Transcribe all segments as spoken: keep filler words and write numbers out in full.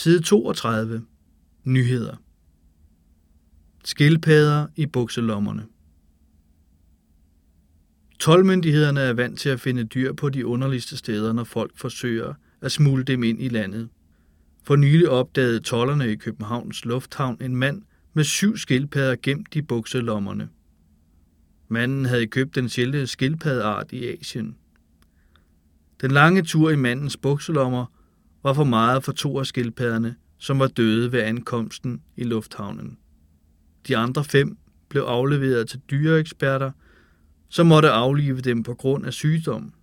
Side toogtredive. Nyheder. Skildpadder i bukselommerne. Toldmyndighederne er vant til at finde dyr på de underligste steder, når folk forsøger at smugle dem ind i landet. For nylig opdagede tolderne i Københavns Lufthavn en mand med syv skildpadder gemt i bukselommerne. Manden havde købt den sjældne skildpaddeart i Asien. Den lange tur i mandens bukselommer var for meget for to af skildpadderne, som var døde ved ankomsten i lufthavnen. De andre fem blev afleveret til dyreeksperter, som måtte aflive dem på grund af sygdom.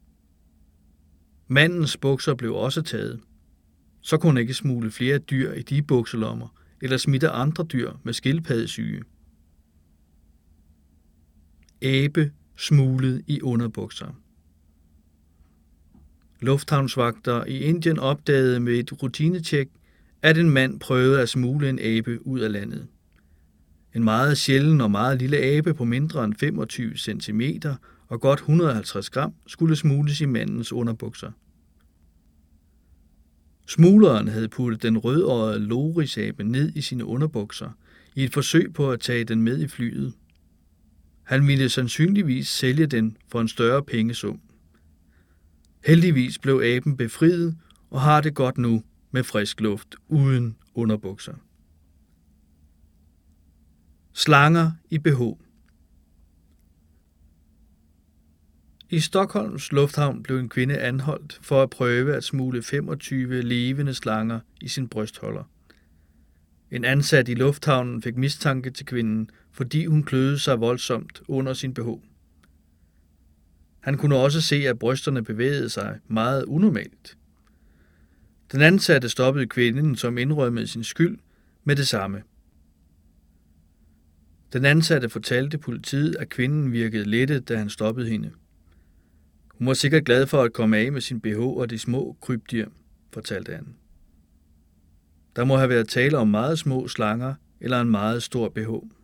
Mandens bukser blev også taget. Så kunne han ikke smugle flere dyr i de bukselommer eller smitte andre dyr med skildpaddesyge. Abe smuglet i underbukser. Lufthavnsvagter i Indien opdagede med et rutinetjek, at en mand prøvede at smugle en abe ud af landet. En meget sjælden og meget lille abe på mindre end femogtyve centimeter og godt et hundrede og halvtreds gram skulle smugles i mandens underbukser. Smugleren havde puttet den rødøjede lorisabe ned i sine underbukser i et forsøg på at tage den med i flyet. Han ville sandsynligvis sælge den for en større pengesum. Heldigvis blev aben befriet og har det godt nu med frisk luft uden underbukser. Slanger i B H. I Stockholms lufthavn blev en kvinde anholdt for at prøve at smugle femogtyve levende slanger i sin brystholder. En ansat i lufthavnen fik mistanke til kvinden, fordi hun kløede sig voldsomt under sin B H. Han kunne også se, at brysterne bevægede sig meget unormalt. Den ansatte stoppede kvinden, som indrømmede sin skyld, med det samme. Den ansatte fortalte politiet, at kvinden virkede lettet, da han stoppede hende. Hun var sikkert glad for at komme af med sin B H og de små krybdyr, fortalte han. Der må have været tale om meget små slanger eller en meget stor B H.